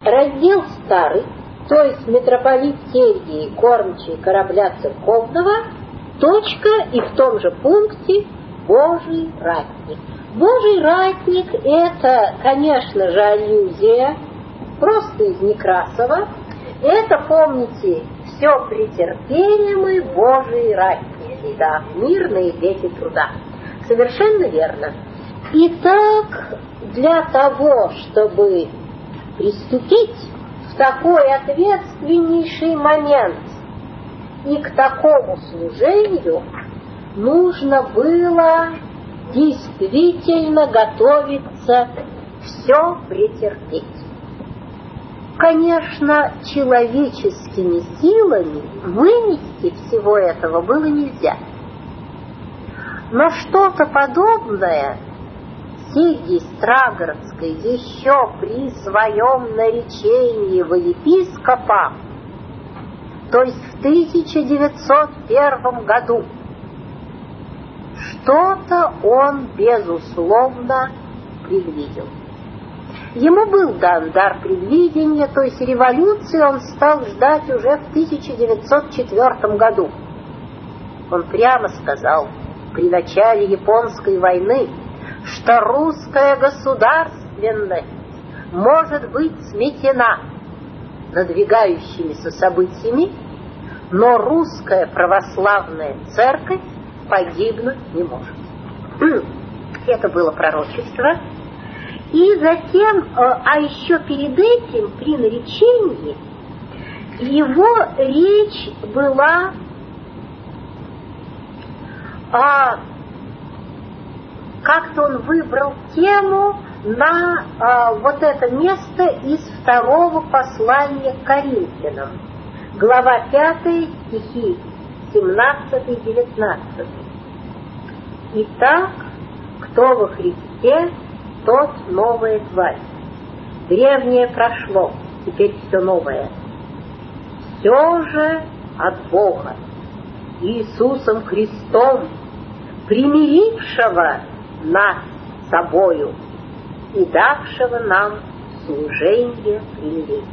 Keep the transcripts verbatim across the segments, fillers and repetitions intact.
Раздел старый, то есть митрополит Сергий, кормчий корабля церковного, точка, и в том же пункте Божий ратник. Божий ратник — это, конечно же, аллюзия, просто из Некрасова. Это, помните, все претерпели мы, Божий ратники, да, мирные дети труда. Совершенно верно. Итак, для того, чтобы приступить в такой ответственнейший момент и к такому служению, нужно было действительно готовиться все претерпеть. Конечно, человеческими силами вынести всего этого было нельзя. Но что-то подобное Сергий Страгородский еще при своем наречении во епископа, то есть в тысяча девятьсот первом году, что-то он, безусловно, предвидел. Ему был дан дар предвидения, то есть революции он стал ждать уже в тысяча девятьсот четвёртом году. Он прямо сказал при начале Японской войны, что русская государственность может быть сметена надвигающимися событиями, но русская православная церковь погибнуть не может. Это было пророчество. И затем, а еще перед этим, при наречении, его речь была о... Как-то он выбрал тему на а, вот это место из второго послания к Коринфянам. Глава пятая, стихи семнадцатый-девятнадцатый. Итак, кто во Христе, тот новая тварь. Древнее прошло, теперь все новое. Все же от Бога, Иисусом Христом, примирившего нас с собою и давшего нам служение примирения.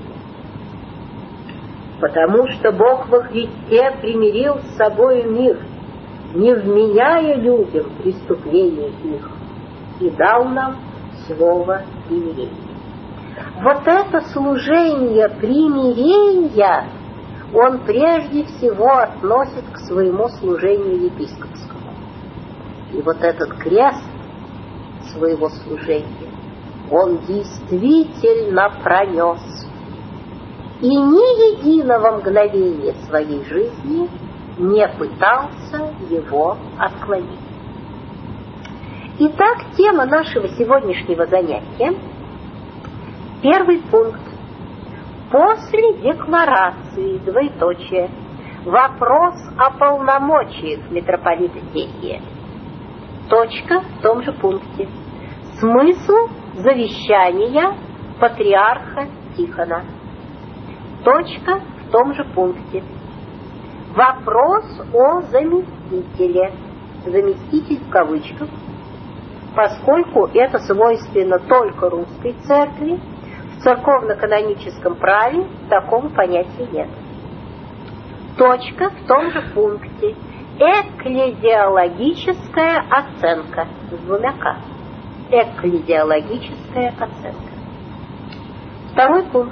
Потому что Бог во Христе примирил с собою мир, не вменяя людям преступлений их, и дал нам слово примирения. Вот это служение примирения он прежде всего относит к своему служению епископскому. И вот этот крест своего служения он действительно пронес. И ни единого мгновения своей жизни не пытался его отклонить. Итак, тема нашего сегодняшнего занятия. Первый пункт. После декларации, двоеточие, вопрос о полномочиях митрополита Сергия. Точка в том же пункте. Смысл завещания патриарха Тихона. Точка в том же пункте. Вопрос о заместителе. Заместитель в кавычках, поскольку это свойственно только русской церкви, в церковно-каноническом праве такого понятия нет. Точка в том же пункте. Экклезиологическая оценка с двумя «к». Экклезиологическая оценка. Второй пункт.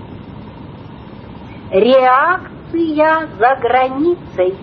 Реакция за границей.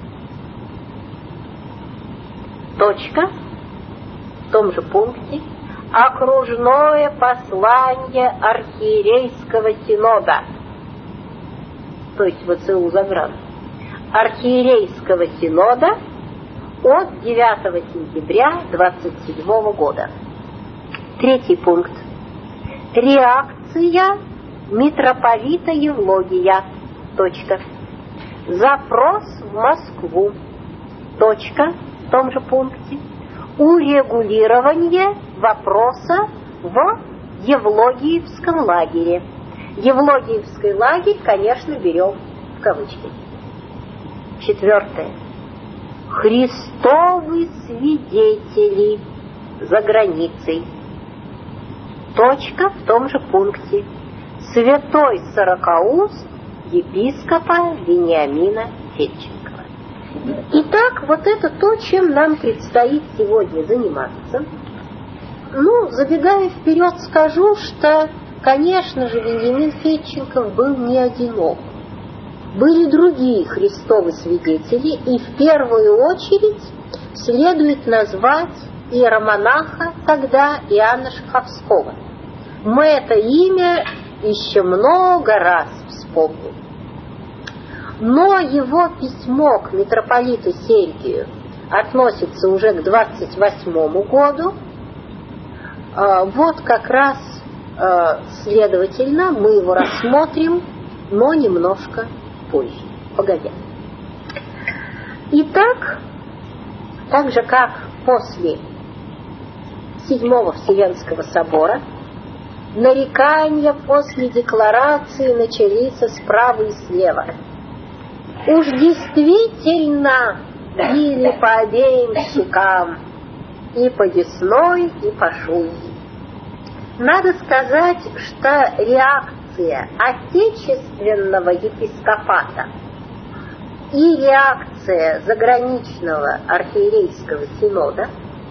Точка в том же пункте. Окружное послание архиерейского синода, то есть ВЦУ Загран, архиерейского синода от девятого сентября двадцать седьмого года. Третий пункт. Реакция митрополита Евлогия. Точка. Запрос в Москву. Точка в том же пункте. Урегулирование вопроса в Евлогиевском лагере. Евлогиевский лагерь, конечно, берем в кавычки. Четвертое. Христовы свидетели за границей. Точка в том же пункте. святой Сорокауст епископа Вениамина Федченкова. Итак, вот это то, чем нам предстоит сегодня заниматься. Ну, забегая вперед, скажу, что, конечно же, Вениамин Федченков был не одинок. Были другие христовы свидетели, и в первую очередь следует назвать иеромонаха тогда Иоанна Шаховского. Мы это имя еще много раз вспомним. Но его письмо к митрополиту Сергию относится уже к двадцать восьмому году. Вот как раз, следовательно, мы его рассмотрим, но немножко позже, погодя. Итак, так же как после Седьмого Вселенского собора, нарекания после декларации начались справа и слева. Уж действительно били по обеим щекам, и по десной, и по шуйе. Надо сказать, что реакция отечественного епископата и реакция заграничного архиерейского синода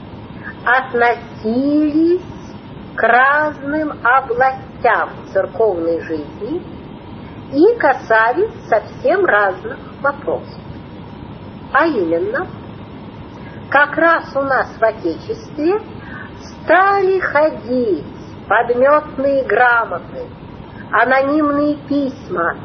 относились к разным областям церковной жизни и касались совсем разных вопросов. А именно, как раз у нас в Отечестве стали ходить подметные грамоты, анонимные письма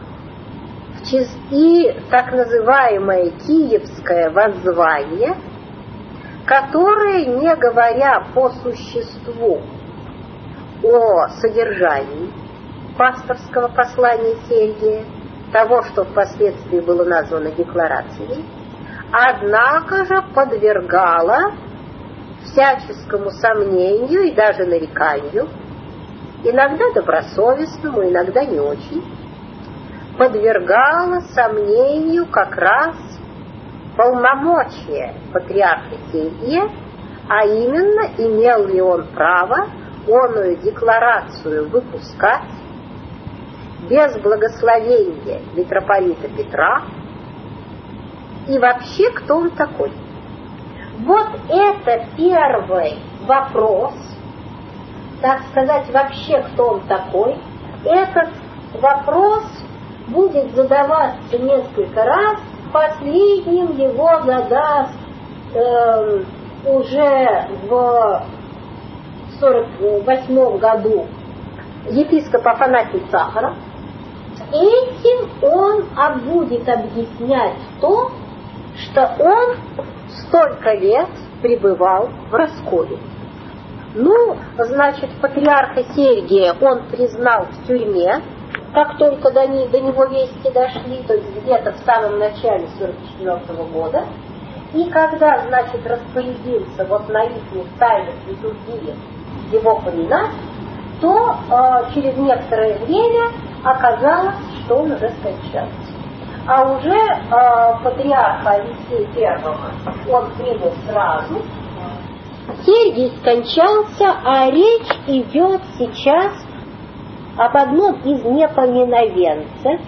и так называемое киевское воззвание, которое, не говоря по существу о содержании пасторского послания Сергия, того, что впоследствии было названо декларацией, однако же подвергало всяческому сомнению и даже нареканию, иногда добросовестному, иногда не очень, подвергало сомнению как раз полномочия патриарха Сергия, а именно, имел ли он право оную декларацию выпускать без благословения митрополита Петра, и вообще, кто он такой. Вот это первый вопрос, так сказать, вообще, кто он такой. Этот вопрос будет задаваться несколько раз. Последним его задаст э, уже в сорок восьмом году епископ Афанасий Сахаров. Этим он будет объяснять то, что он столько лет пребывал в расколе. Ну, значит, патриарха Сергия он признал в тюрьме, как только до, не, до него вести дошли, то есть где-то в самом начале сорок четвёртого года. И когда, значит, распорядился вот на их тайных литургиях его поминать, то э, через некоторое время оказалось, что он уже скончался. А уже э, патриарха Алексея Первого он принял сразу. Сергий скончался, а речь идет сейчас об одном из непоминовенцев,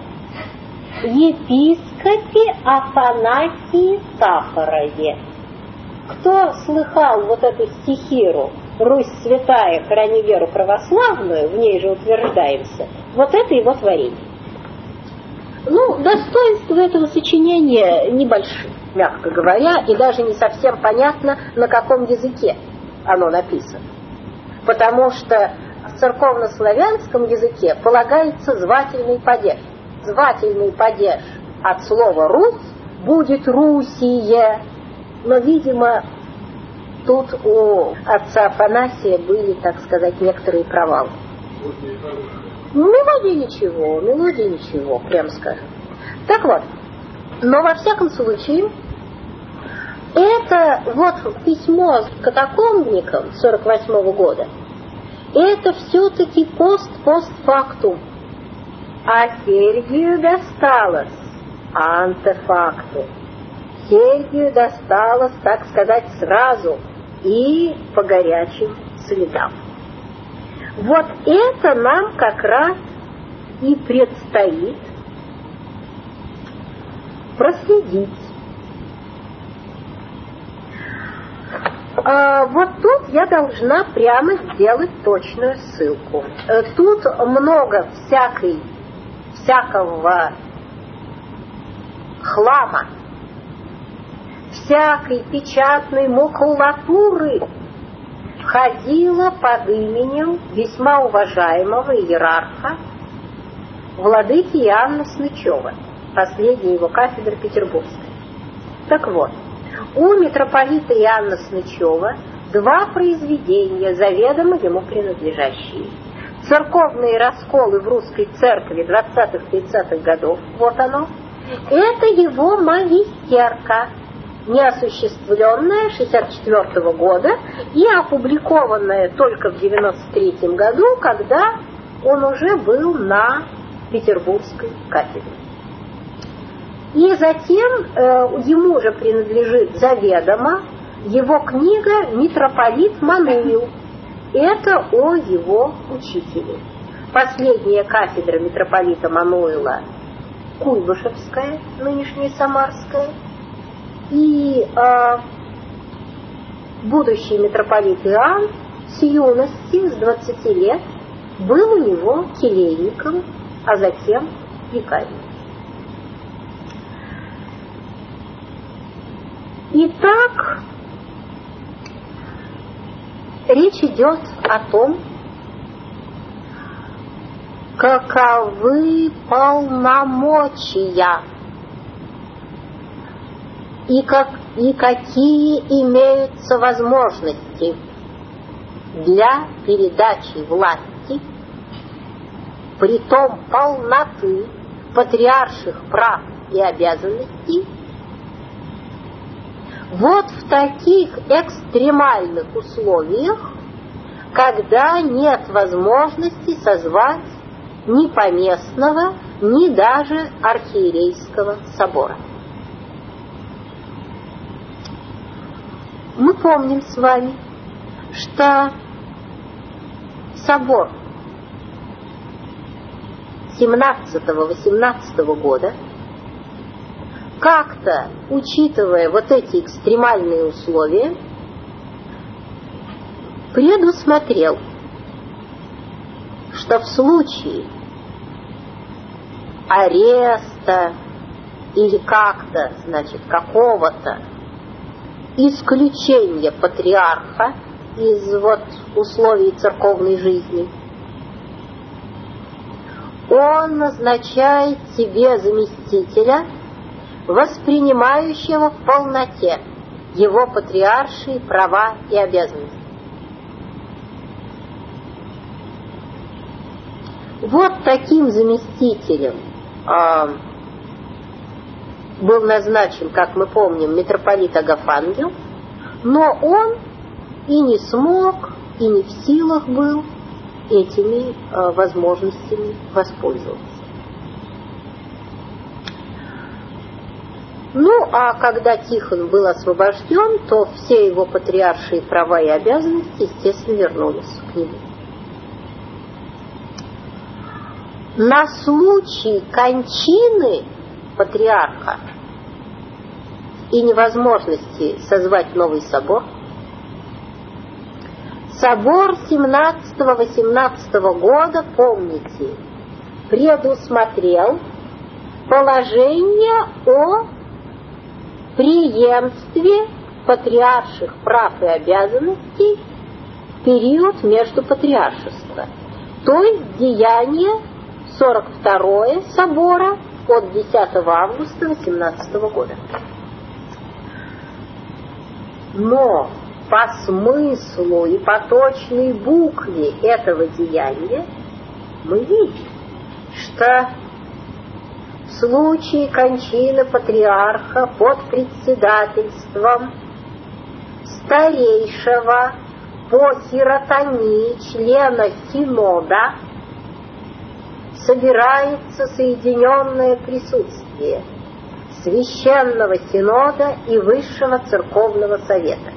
епископе Афанасии Сахарове. Кто слыхал вот эту стихиру «Русь святая, храни веру православную», в ней же утверждаемся, вот это его творение. Ну, достоинства этого сочинения небольшие, мягко говоря, и даже не совсем понятно, на каком языке оно написано. Потому что в церковнославянском языке полагается звательный падеж. Звательный падеж от слова «Русь» будет «Русие». Но, видимо, тут у отца Афанасия были, так сказать, некоторые провалы. Мелодия ничего, мелодия ничего, прям скажем. Так вот, но во всяком случае, это вот письмо катакомбникам сорок восьмого года, это все-таки пост-постфактум. А Сергию досталось антефактум. Сергию досталось, так сказать, сразу и по горячим следам. Вот это нам как раз и предстоит проследить. А вот тут я должна прямо сделать точную ссылку. Тут много всякой, всякого хлама, всякой печатной макулатуры входила под именем весьма уважаемого иерарха владыки Иоанна Снычева, последняя его кафедра петербургская. Так вот, у митрополита Иоанна Снычева два произведения, заведомо ему принадлежащие. Церковные расколы в русской церкви двадцатых-тридцатых годов, вот оно. Это его магистерка, неосуществленная шестьдесят четвёртого года и опубликованная только в девяносто третьем году, когда он уже был на петербургской кафедре. И затем э, ему же принадлежит заведомо его книга «Митрополит Мануил». Это о его учителе. Последняя кафедра митрополита Мануила Куйбышевская, нынешняя Самарская. И э, будущий митрополит Иоанн с юности, с двадцати лет, был у него келейником, а затем викарием. Итак, речь идет о том, каковы полномочия и, как, и какие имеются возможности для передачи власти, притом полноты патриарших прав и обязанностей, вот в таких экстремальных условиях, когда нет возможности созвать ни поместного, ни даже архиерейского собора. Мы помним с вами, что собор семнадцатого-восемнадцатого года, как-то, учитывая вот эти экстремальные условия, предусмотрел, что в случае ареста или как-то, значит, какого-то исключения патриарха из вот условий церковной жизни, он назначает себе заместителя, воспринимающего в полноте его патриаршие права и обязанности. Вот таким заместителем э, был назначен, как мы помним, митрополит Агафангел, но он и не смог, и не в силах был этими э, возможностями воспользоваться. Ну, а когда Тихон был освобожден, то все его патриаршие права и обязанности, естественно, вернулись к нему. На случай кончины патриарха и невозможности созвать новый собор, собор семнадцатого-восемнадцатого года, помните, предусмотрел положение о преемстве патриарших прав и обязанностей в период между патриаршества, то есть деяние сорок второе собора от десятого августа восемнадцатого года. Но по смыслу и по точной букве этого деяния мы видим, что в случае кончины патриарха под председательством старейшего по хиротонии члена синода собирается соединенное присутствие Священного Синода и Высшего Церковного Совета.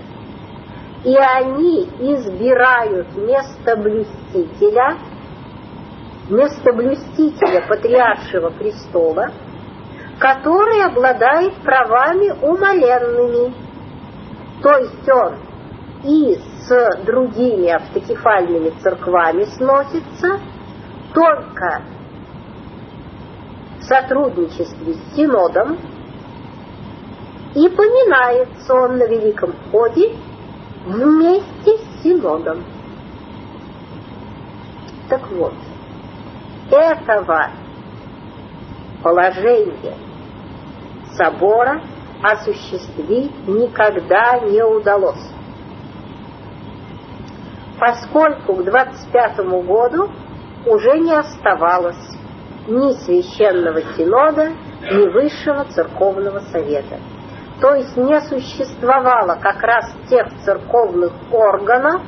И они избирают местоблюстителя местоблюстителя патриаршего престола, который обладает правами умаленными. То есть он и с другими автокефальными церквами сносится только в сотрудничестве с Синодом, и поминается он на Великом Входе вместе с Синодом. Так вот, этого положения собора осуществить никогда не удалось, поскольку к двадцать пятому году уже не оставалось ни Священного Синода, ни Высшего Церковного Совета. То есть не существовало как раз тех церковных органов,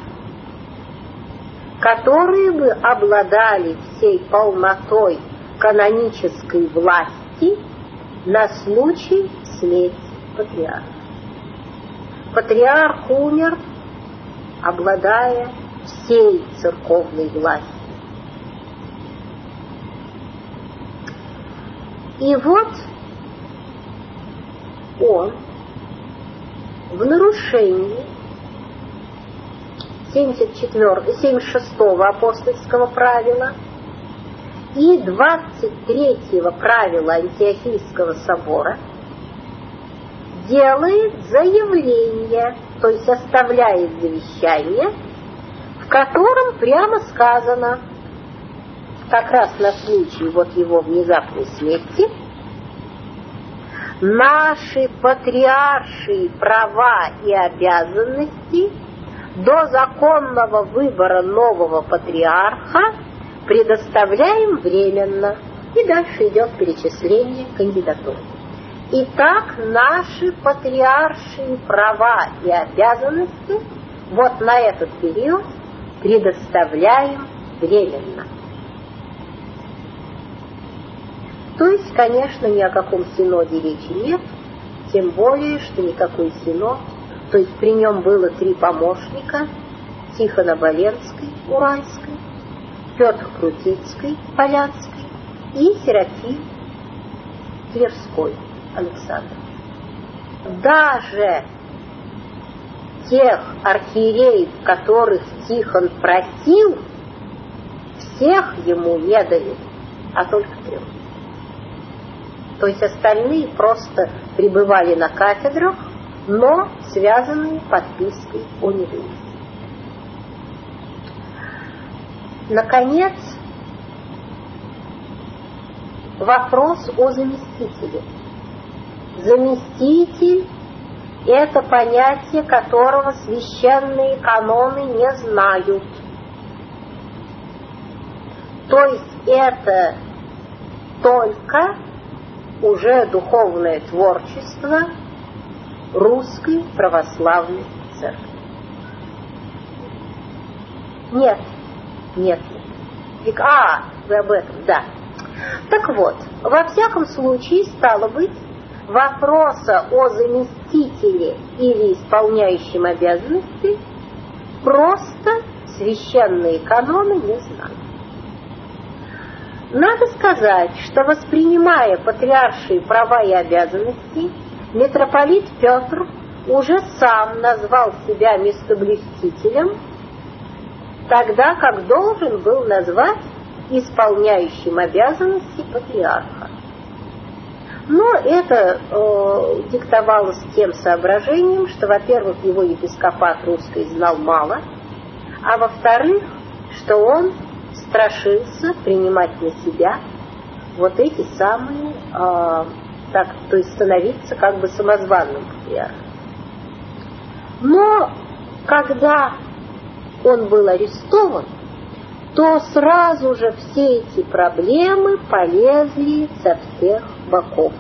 которые бы обладали всей полнотой канонической власти на случай смерти патриарха. Патриарх умер, обладая всей церковной властью. И вот он в нарушении семьдесят четвёртого, семьдесят шестого апостольского правила и двадцать третьего правила Антиохийского собора делает заявление, то есть оставляет завещание, в котором прямо сказано, как раз на случай вот его внезапной смерти: наши патриаршие права и обязанности до законного выбора нового патриарха предоставляем временно. И дальше идет перечисление кандидатур. Итак, наши патриаршие права и обязанности вот на этот период предоставляем временно. То есть, конечно, ни о каком синоде речи нет, тем более, что никакой синод, то есть при нем было три помощника: Тихон Оболенской, Уральской, Петр Крутицкой, Полянской и Серафим Тверской Александр. Даже тех архиереев, которых Тихон просил, всех ему не дали, а только трех. То есть остальные просто пребывали на кафедрах, но связанные подпиской о недвижимости. Наконец, вопрос о заместителе. Заместитель – это понятие, которого священные каноны не знают. То есть это только уже духовное творчество русской православной церкви. Нет, нет, нет. А, вы об этом, да. Так вот, во всяком случае, стало быть, вопроса о заместителе или исполняющем обязанности просто священные каноны не знают. Надо сказать, что, воспринимая патриаршие права и обязанности, митрополит Петр уже сам назвал себя местоблюстителем, тогда как должен был назвать исполняющим обязанности патриарха. Но это э, диктовалось тем соображением, что, во-первых, его епископат русский знал мало, а во-вторых, что он страшился принимать на себя вот эти самые, э, так, то есть становиться как бы самозванным патриархом. Но когда он был арестован, то сразу же все эти проблемы полезли со всех боков.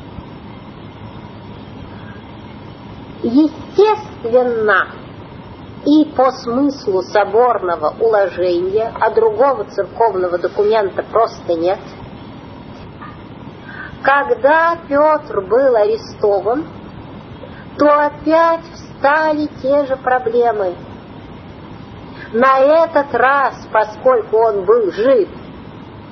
Естественно, и по смыслу соборного уложения, а другого церковного документа просто нет, когда Петр был арестован, то опять встали те же проблемы. На этот раз, поскольку он был жив,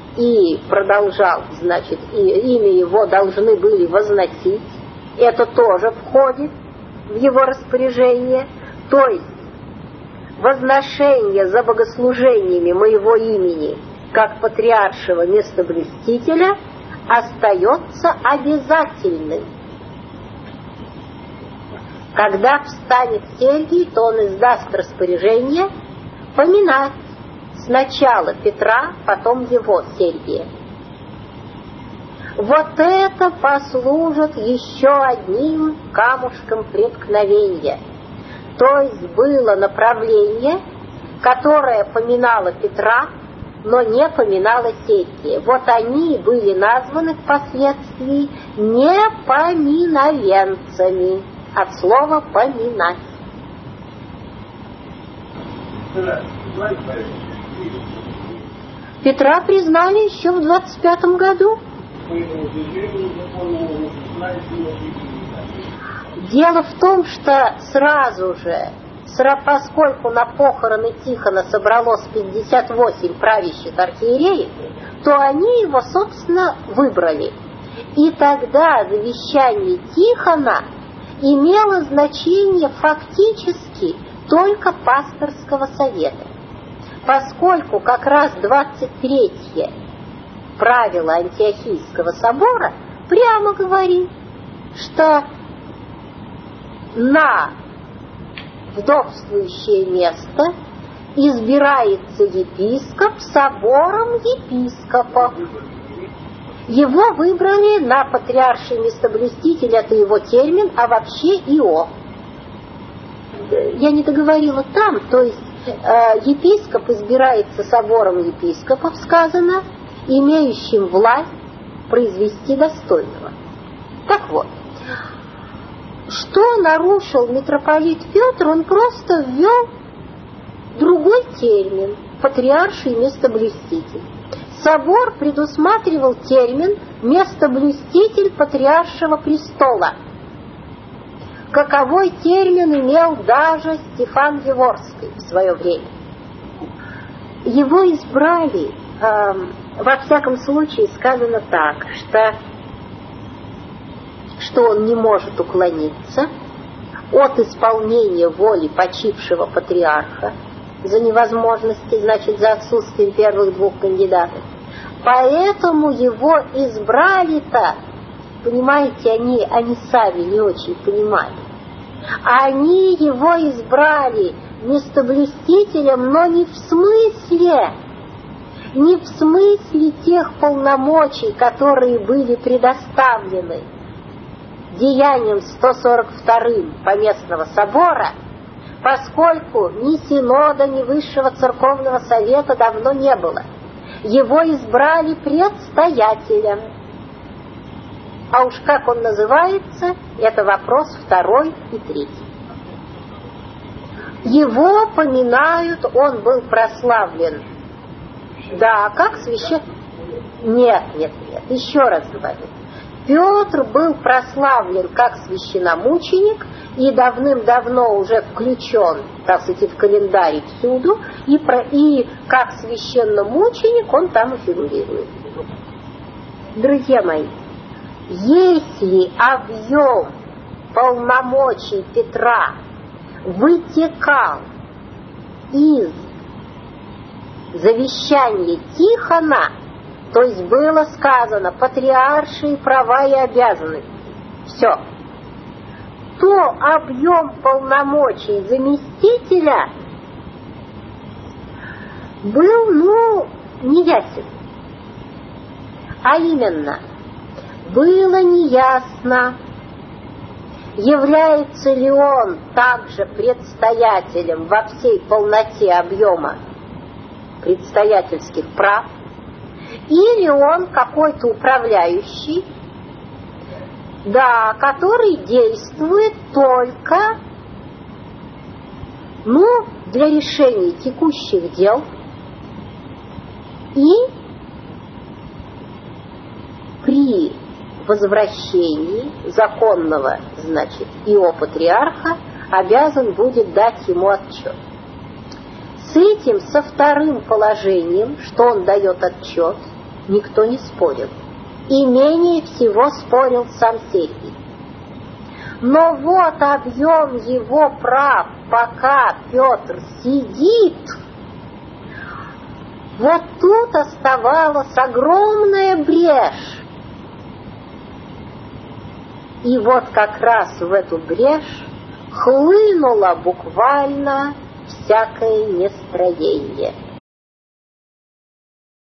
и продолжал, значит, и имя его должны были возносить. Это тоже входит в его распоряжение. То есть возношение за богослужениями моего имени как патриаршего местоблюстителя остается обязательным. Когда встанет Сергий, то он издаст распоряжение поминать сначала Петра, потом его, Сергия. Вот это послужит еще одним камушком преткновения. То есть было направление, которое поминало Петра, но не поминало Сергия. Вот они были названы впоследствии непоминовенцами, от слова «поминать». Петра признали еще в двадцать пятом году. Дело в том, что сразу же, поскольку на похороны Тихона собралось пятьдесят восемь правящих архиереев, то они его, собственно, выбрали. И тогда завещание Тихона имело значение фактически только пасторского совета, поскольку как раз двадцать третье правило Антиохийского собора прямо говорит, что на вдовствующее место избирается епископ собором епископов. Его выбрали на патриарший местоблюститель, это его термин, а вообще Ио. Я не договорила там, то есть э, епископ избирается собором епископов, сказано, имеющим власть произвести достойного. Так вот, что нарушил митрополит Петр? Он просто ввел другой термин – патриарший местоблюститель. Собор предусматривал термин «местоблюститель патриаршего престола». Каковой термин имел даже Стефан Еворский в свое время. Его избрали, э, во всяком случае сказано так, что, что он не может уклониться от исполнения воли почившего патриарха за невозможности, значит, за отсутствием первых двух кандидатов. Поэтому его избрали-то, понимаете, они, они сами не очень понимали. Они его избрали местоблюстителем, но не в смысле, не в смысле тех полномочий, которые были предоставлены деянием сто сорок вторым Поместного собора, поскольку ни синода, ни высшего церковного совета давно не было. Его избрали предстоятелем. А уж как он называется, это вопрос второй и третий. Его поминают, он был прославлен. Да, как священник? Нет, нет, нет, еще раз говорю. Петр был прославлен как священномученик и давным-давно уже включен, так сказать, в календарь всюду, и, про, и как священномученик он там и фигурирует. Друзья мои, если объем полномочий Петра вытекал из завещания Тихона, то есть было сказано патриаршие права и обязанности, все, то объем полномочий заместителя был, ну, неясен. А именно, было неясно, является ли он также предстоятелем во всей полноте объема предстоятельских прав, или он какой-то управляющий, да, который действует только, ну, для решения текущих дел и при возвращении законного, значит, Ио патриарха обязан будет дать ему отчет. С этим, со вторым положением, что он дает отчет, никто не спорил. И менее всего спорил сам Сергий. Но вот объем его прав, пока Петр сидит, вот тут оставалась огромная брешь. И вот как раз в эту брешь хлынуло буквально всякое нестроение.